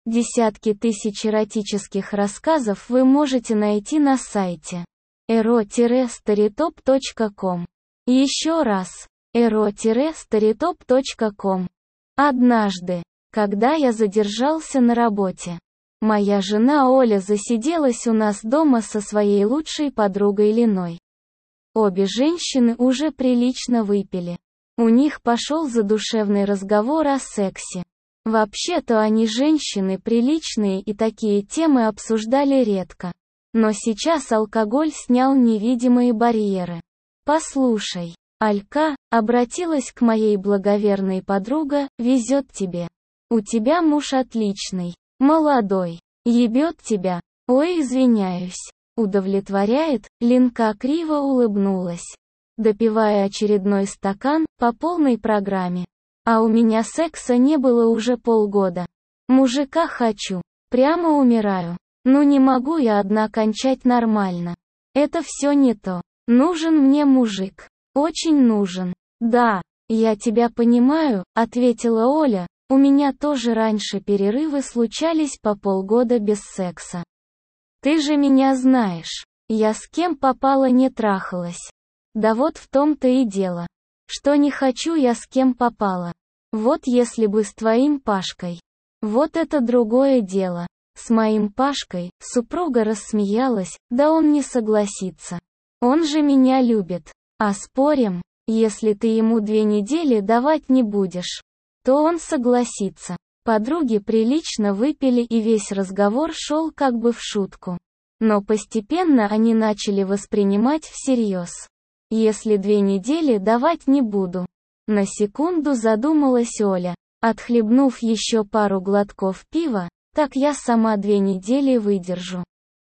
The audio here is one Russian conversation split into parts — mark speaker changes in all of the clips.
Speaker 1: Десятки тысяч эротических рассказов вы можете найти на сайте ero-storytop.com. Еще раз, ero-storytop.com. Однажды, когда я задержался на работе, моя жена Оля засиделась у нас дома со своей лучшей подругой Леной. Обе женщины уже прилично выпили. У них пошел задушевный разговор о сексе. Вообще-то они женщины приличные и такие темы обсуждали редко. Но сейчас алкоголь снял невидимые барьеры. «Послушай, Алька», — обратилась к моей благоверной подруга, — «везет тебе. У тебя муж отличный, молодой, ебет тебя». «Ой, извиняюсь». «Удовлетворяет?» — Ленка криво улыбнулась, допивая очередной стакан по полной программе. «А у меня секса не было уже полгода. Мужика хочу. Прямо умираю. Ну не могу я одна кончать нормально. Это все не то. Нужен мне мужик. Очень нужен». «Да, я тебя понимаю», — ответила Оля, — «у меня тоже раньше перерывы случались по полгода без секса. Ты же меня знаешь. Я с кем попало не трахалась. Да вот в том-то и дело, что не хочу я с кем попало. Вот если бы с твоим Пашкой. Вот это другое дело. С моим Пашкой», — супруга рассмеялась, — «да он не согласится. Он же меня любит. А спорим, если ты ему 2 недели давать не будешь, то он согласится». Подруги прилично выпили и весь разговор шел как бы в шутку. Но постепенно они начали воспринимать всерьез. «Если 2 недели давать не буду». На секунду задумалась Оля. Отхлебнув еще пару глотков пива, «так я сама 2 недели выдержу.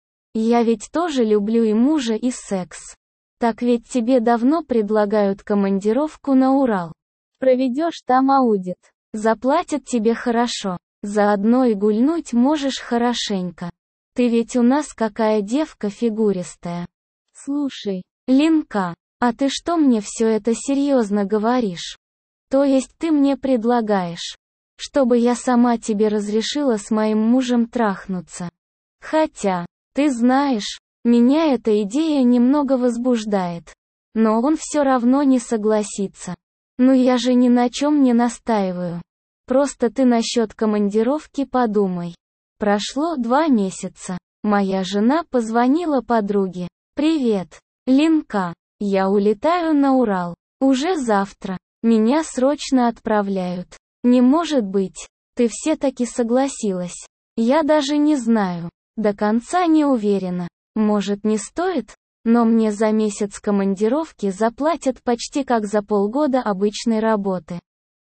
Speaker 1: Я ведь тоже люблю и мужа, и секс. Так ведь тебе давно предлагают командировку на Урал. Проведешь там аудит. Заплатят тебе хорошо. Заодно и гульнуть можешь хорошенько. Ты ведь у нас какая девка фигуристая. Слушай, Ленка, а ты что мне все это серьезно говоришь? То есть ты мне предлагаешь, чтобы я сама тебе разрешила с моим мужем трахнуться? Хотя, ты знаешь, меня эта идея немного возбуждает. Но он все равно не согласится. Ну я же ни на чем не настаиваю. Просто ты насчет командировки подумай». Прошло 2 месяца. Моя жена позвонила подруге. «Привет, Ленка. Я улетаю на Урал. Уже завтра. Меня срочно отправляют». «Не может быть. Ты все-таки согласилась». «Я даже не знаю. До конца не уверена. Может, не стоит? Но мне за месяц командировки заплатят почти как за полгода обычной работы.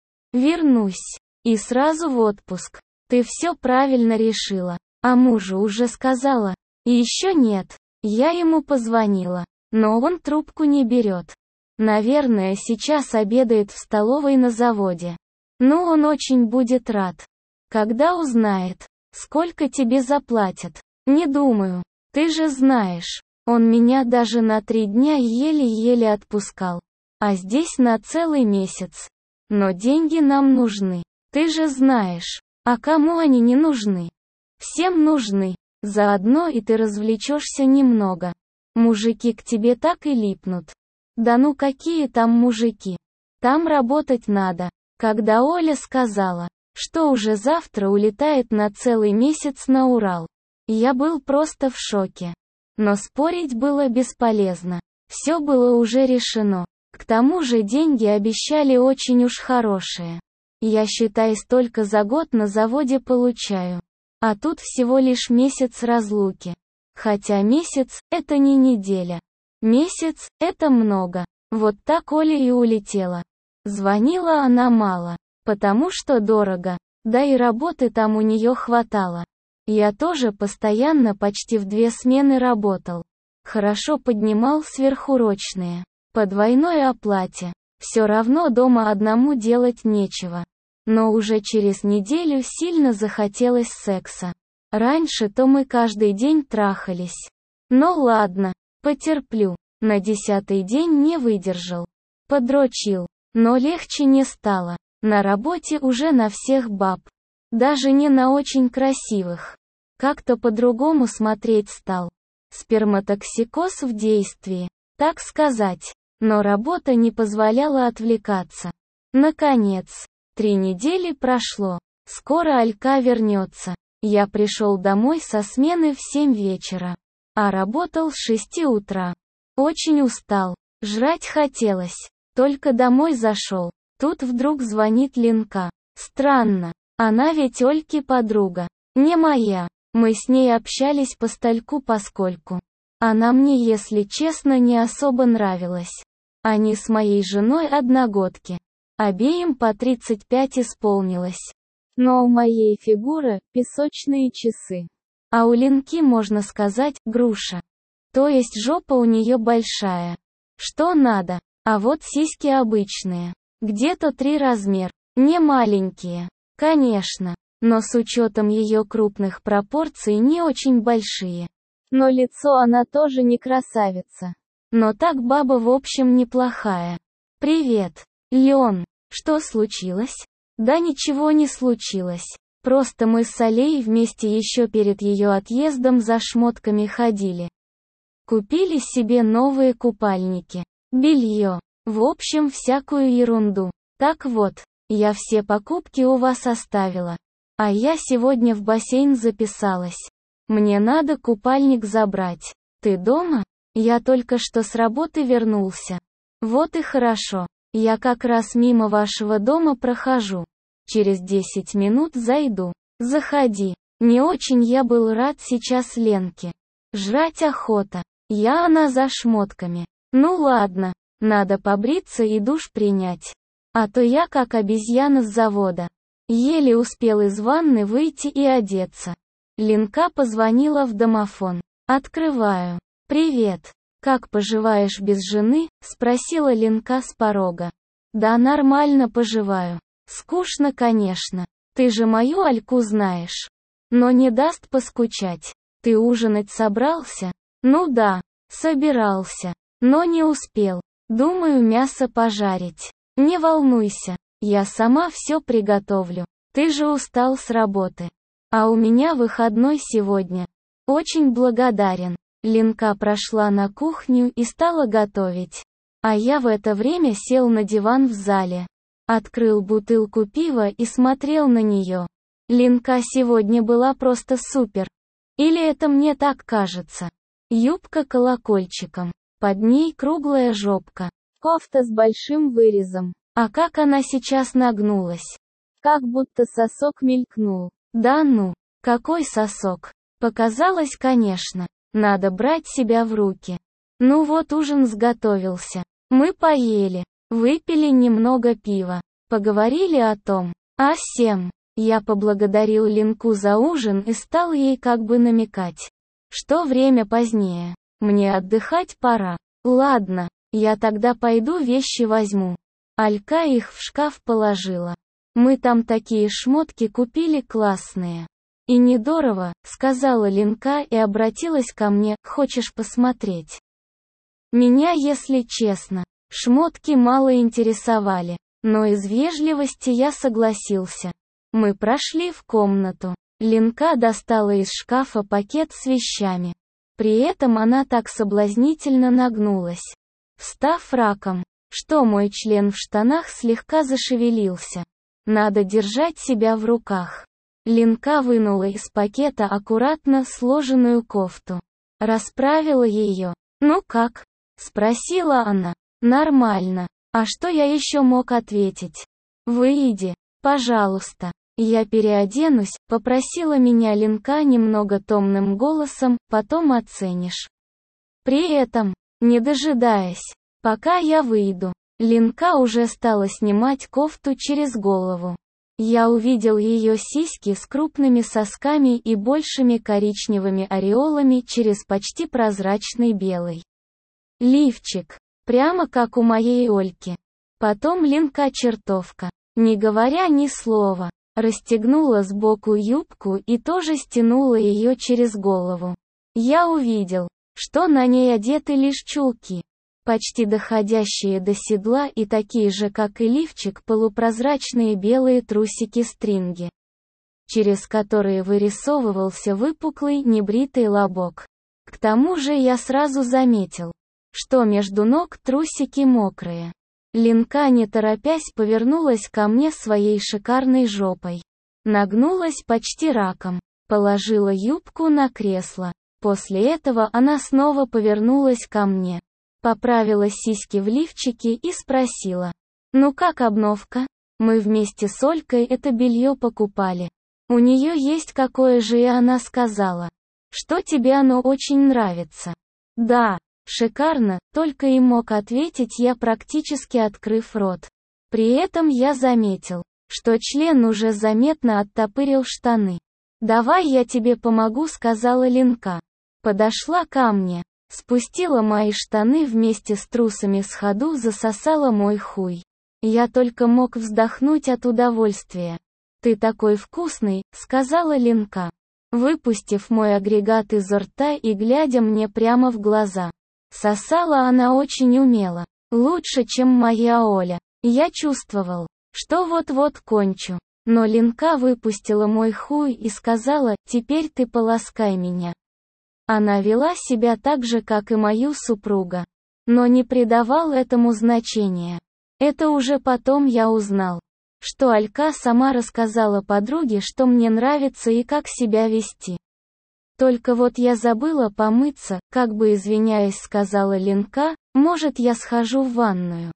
Speaker 1: Вернусь. И сразу в отпуск. Ты все правильно решила. А мужу уже сказала?» «И еще нет. Я ему позвонила. Но он трубку не берет. Наверное, сейчас обедает в столовой на заводе. Ну он очень будет рад. Когда узнает, сколько тебе заплатят. Не думаю. Ты же знаешь, он меня даже на 3 дня еле-еле отпускал. А здесь на целый месяц. Но деньги нам нужны. Ты же знаешь. А кому они не нужны? Всем нужны. Заодно и ты развлечешься немного. Мужики к тебе так и липнут. Да ну какие там мужики? Там работать надо». Когда Оля сказала, что уже завтра улетает на целый месяц на Урал, я был просто в шоке. Но спорить было бесполезно. Все было уже решено. К тому же деньги обещали очень уж хорошие. Я, считай, столько за год на заводе получаю. А тут всего лишь месяц разлуки. Хотя месяц – это не неделя. Месяц – это много. Вот так Оля и улетела. Звонила она мало, потому что дорого, да и работы там у нее хватало. Я тоже постоянно почти в 2 смены работал. Хорошо поднимал сверхурочные. По двойной оплате. Все равно дома одному делать нечего. Но уже через неделю сильно захотелось секса. Раньше-то мы каждый день трахались. Но ладно, потерплю. На 10-й день не выдержал. Подрочил. Но легче не стало. На работе уже на всех баб. Даже не на очень красивых. Как-то по-другому смотреть стал. Сперматоксикоз в действии, так сказать. Но работа не позволяла отвлекаться. Наконец, 3 недели прошло. Скоро Алька вернется. Я пришел домой со смены в 7 вечера. А работал с 6 утра. Очень устал. Жрать хотелось. Только домой зашел. Тут вдруг звонит Ленка. Странно. Она ведь Ольки подруга. Не моя. Мы с ней общались постольку-поскольку. Она мне, если честно, не особо нравилась. Они с моей женой одногодки. Обеим по 35 исполнилось. Но у моей фигуры песочные часы. А у Ленки, можно сказать, груша. То есть жопа у нее большая. Что надо? А вот сиськи обычные. Где-то 3 размер. Не маленькие. Конечно. Но с учетом ее крупных пропорций не очень большие. Но лицо она тоже не красавица. Но так баба в общем неплохая. «Привет, Леон. Что случилось?» «Да ничего не случилось. Просто мы с Алей вместе еще перед ее отъездом за шмотками ходили. Купили себе новые купальники, белье, в общем всякую ерунду. Так вот, я все покупки у вас оставила. А я сегодня в бассейн записалась. Мне надо купальник забрать. Ты дома? Я только что с работы вернулся. Вот и хорошо. Я как раз мимо вашего дома прохожу. Через 10 минут зайду. Заходи. Не очень я был рад сейчас Ленке. Жрать охота. Она за шмотками. Ну ладно, надо побриться и душ принять. А то я как обезьяна с завода. Еле успел из ванны выйти и одеться. Ленка позвонила в домофон. Открываю. «Привет. Как поживаешь без жены?» — спросила Ленка с порога. «Да нормально поживаю. Скучно, конечно. Ты же мою Альку знаешь. Но не даст поскучать. Ты ужинать собрался?» «Ну да, собирался. Но не успел. Думаю, мясо пожарить. Не волнуйся. Я сама все приготовлю. Ты же устал с работы. А у меня выходной сегодня. Очень благодарен». Ленка прошла на кухню и стала готовить. А я в это время сел на диван в зале. Открыл бутылку пива и смотрел на нее. Ленка сегодня была просто супер. Или это мне так кажется? Юбка колокольчиком. Под ней круглая жопка. Кофта с большим вырезом. А как она сейчас нагнулась. Как будто сосок мелькнул. Да ну, какой сосок. Показалось, конечно. Надо брать себя в руки. Ну вот ужин сготовился. Мы поели. Выпили немного пива. Поговорили о том, о сем. Я поблагодарил Ленку за ужин и стал ей как бы намекать, что время позднее. Мне отдыхать пора. Ладно, я тогда пойду вещи возьму. Алька их в шкаф положила. Мы там такие шмотки купили классные. И недорого, сказала Ленка и обратилась ко мне, хочешь посмотреть? Меня, если честно, шмотки мало интересовали, но из вежливости я согласился. Мы прошли в комнату. Ленка достала из шкафа пакет с вещами. При этом она так соблазнительно нагнулась, встав раком, что мой член в штанах слегка зашевелился. Надо держать себя в руках. Ленка вынула из пакета аккуратно сложенную кофту. Расправила ее. «Ну как?» — спросила она. «Нормально. А что я еще мог ответить?» «Выйди, пожалуйста. Я переоденусь», — попросила меня Ленка немного томным голосом, «потом оценишь». При этом, не дожидаясь, пока я выйду, Ленка уже стала снимать кофту через голову. Я увидел ее сиськи с крупными сосками и большими коричневыми ореолами через почти прозрачный белый лифчик, прямо как у моей Ольки. Потом Ленка чертовка, не говоря ни слова, расстегнула сбоку юбку и тоже стянула ее через голову. Я увидел, что на ней одеты лишь чулки, почти доходящие до седла, и такие же, как и лифчик, полупрозрачные белые трусики-стринги. через которые вырисовывался выпуклый небритый лобок. К тому же я сразу заметил, что между ног трусики мокрые. Ленка, не торопясь, повернулась ко мне своей шикарной жопой. Нагнулась почти раком, положила юбку на кресло. После этого она снова повернулась ко мне, поправила сиськи в лифчике и спросила: «Ну как обновка? Мы вместе с Олькой это белье покупали. У нее есть какое же?» И она сказала, что тебе оно очень нравится. «Да, шикарно», только и мог ответить я, практически открыв рот. При этом я заметил, что член уже заметно оттопырил штаны. «Давай я тебе помогу», сказала Ленка. Подошла ко мне, спустила мои штаны вместе с трусами, с ходу засосала мой хуй. Я только мог вздохнуть от удовольствия. «Ты такой вкусный», сказала Ленка, выпустив мой агрегат изо рта и глядя мне прямо в глаза. Сосала она очень умело, лучше, чем моя Оля. Я чувствовал, что вот-вот кончу. Но Ленка выпустила мой хуй и сказала: «Теперь ты поласкай меня». Она вела себя так же, как и мою супруга, но не придавал этому значения. Это уже потом я узнал, что Алька сама рассказала подруге, что мне нравится и как себя вести. «Только вот я забыла помыться», как бы извиняясь, сказала Ленка, «может, я схожу в ванную».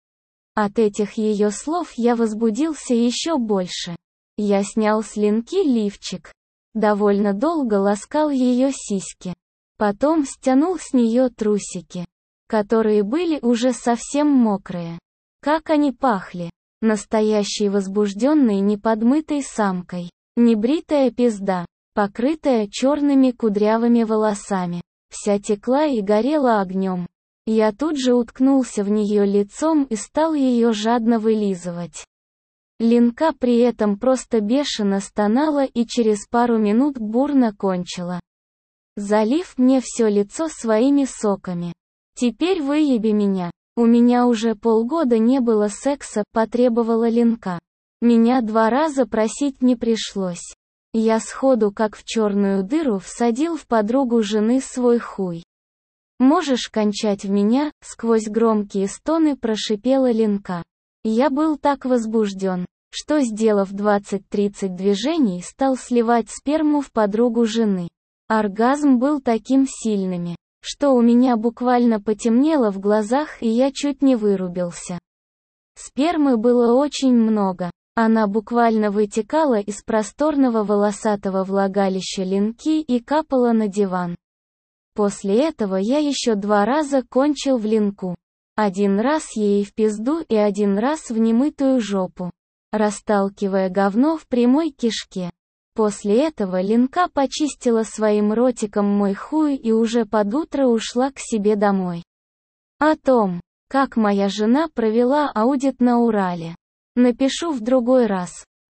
Speaker 1: От этих ее слов я возбудился еще больше. Я снял с Ленки лифчик. Довольно долго ласкал ее сиськи. Потом стянул с нее трусики, которые были уже совсем мокрые. Как они пахли! Настоящей возбужденной неподмытой самкой. Небритая пизда, покрытая черными кудрявыми волосами, вся текла и горела огнем. Я тут же уткнулся в нее лицом и стал ее жадно вылизывать. Ленка при этом просто бешено стонала и через пару минут бурно кончила, залив мне все лицо своими соками. «Теперь выеби меня. У меня уже полгода не было секса», потребовала Ленка. Меня 2 раза просить не пришлось. Я сходу, как в черную дыру, всадил в подругу жены свой хуй. «Можешь кончать в меня», сквозь громкие стоны прошипела Ленка. Я был так возбужден, что, сделав 20-30 движений, стал сливать сперму в подругу жены. Оргазм был таким сильным, что у меня буквально потемнело в глазах и я чуть не вырубился. Спермы было очень много. Она буквально вытекала из просторного волосатого влагалища Ленки и капала на диван. После этого я еще 2 раза кончил в Ленку. 1 раз ей в пизду и 1 раз в немытую жопу, расталкивая говно в прямой кишке. После этого Ленка почистила своим ротиком мой хуй и уже под утро ушла к себе домой. О том, как моя жена провела аудит на Урале, напишу в другой раз.